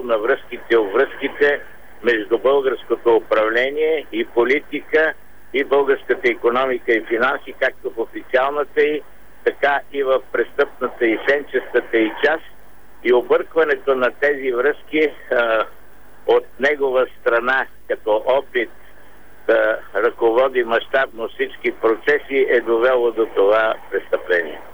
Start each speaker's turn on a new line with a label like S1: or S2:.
S1: на връзките и обвръзките между българското управление и политика и българската икономика и финанси, както в официалната й, така и в престъпната и сенчестата й част, и объркването на тези връзки от негова страна като опит да ръководи мащабно всички процеси е довело до това престъпление.